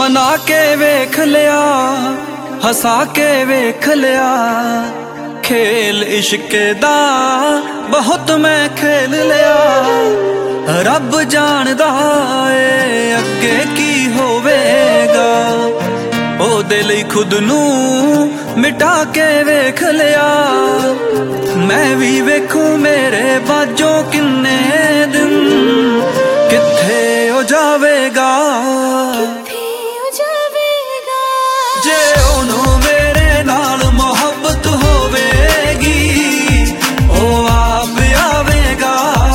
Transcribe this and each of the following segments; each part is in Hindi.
मना के वेख लिया, हसा के वेख लिया, खेल इश्के दा बहुत मैं खेल लिया। रब जानदा ए अगे की होवेगा, ओ दिल खुद नू मिटा के वेख लिया। मैं भी वेखू मेरे बाजों किन्ने दिन किथे हो जावेगा, जे ओनू मेरे नाल मोहब्बत होवेगी ओ आप आवेगा।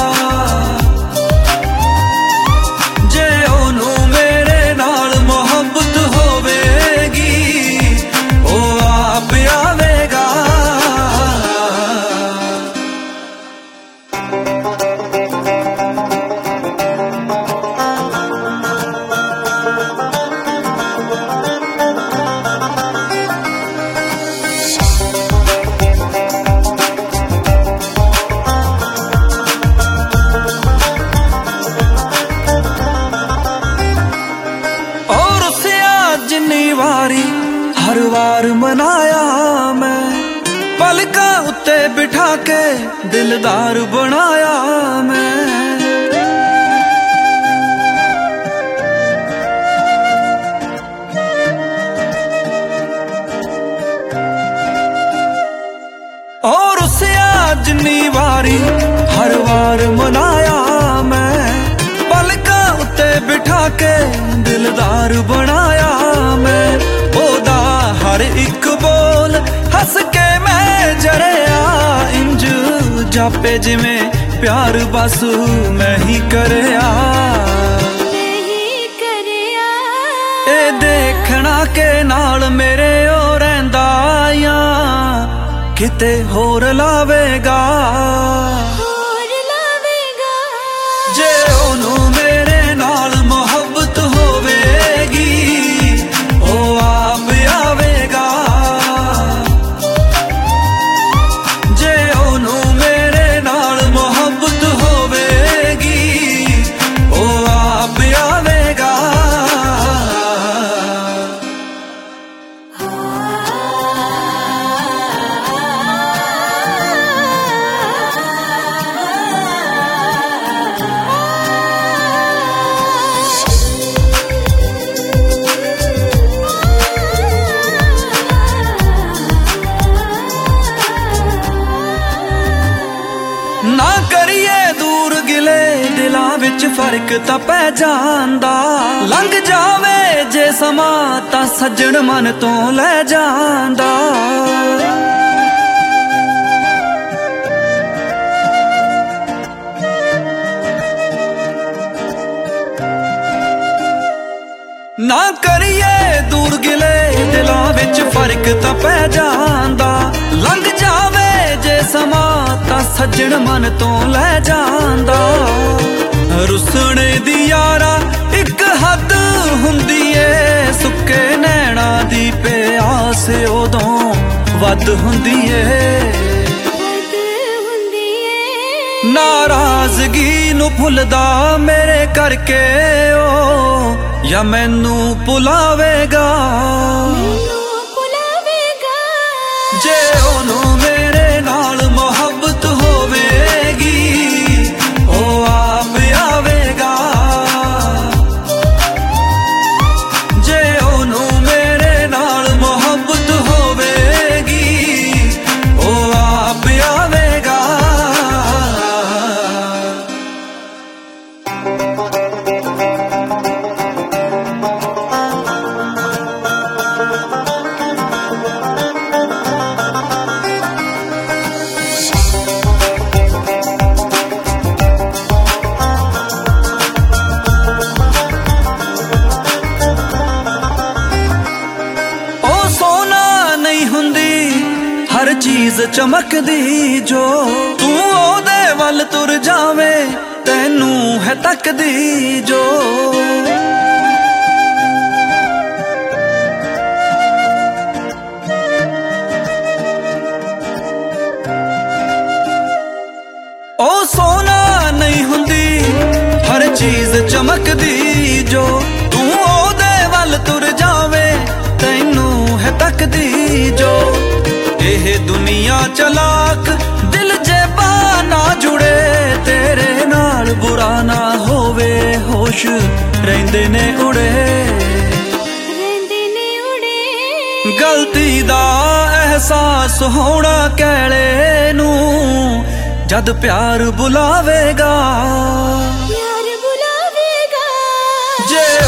जे ओनू मेरे नाल मोहब्बत होवेगी ओ आप आवेगा। हर वार मनाया मैं, पलका उत्ते बिठा के दिलदार बनाया मैं। और उसे आज नीवारी हर वार मनाया मैं, पलका उत्ते बिठा के दिलदार बनाया मैं। ओदा हर एक बोल हंस के मैं जरिया, इंज जापे जिमें प्यार बस मैं ही करया। ए देखना के नाल मेरे ओ रहिंदा या किते होर लावेगा, जे ओनू मेरे नाल मोहब्बत होवेगी ओ आप आवेगा। जे ओनू मेरे नाल मोहब्बत होवेगी ओ आप आवेगा। ना करिए दूर गिले दिलां विच फर्क तां पै जांदा, लंघ जावे जे समा तां सज्जण मन तो लै जांदा। ना करिए दूर गिले दिलां विच फर्क तां पै जांदा, लंघ जावे जे समा तां सज्जण मन तो लै जांदा। रुसने दी यारा इक हद हुंदी ए, सुक्के नैना दी प्यास उदों वध हुंदी ए। नाराजगी नू भुलदा मेरे करके ओ या मैनू भुलावेगा, जे ओनू मेरे नाल मोहब्बत होवेगी ओ आप आवेगा। जे ओनू मेरे नाल मोहब्बत होवेगी ओ आप आवेगा। हर चीज चमकदी जो तू ओदे वल तुर जावे, तैनू है तकदी जो। ओ सोना नहीं हुंदी हर चीज चमकदी जो तू ओदे वल तुर ਇਹ ਦੁਨੀਆ ਚਲਾਕ, ਦਿਲ ਜੇਬਾ ਨਾ ਜੁੜੇ ਤੇਰੇ ਨਾਲ, ਬੁਰਾ ਨਾ ਹੋਵੇ ਹੋਸ਼ ਰਹਿੰਦੇ ਨੇ ਉੜੇ, ਗਲਤੀ ਦਾ ਅਹਿਸਾਸ ਹੋਣਾ ਕਹਿਲੇ ਨੂੰ, ਜਦ ਪਿਆਰ ਬੁਲਾਵੇਗਾ, ਪਿਆਰ ਬੁਲਾਵੇਗਾ। ਜੇ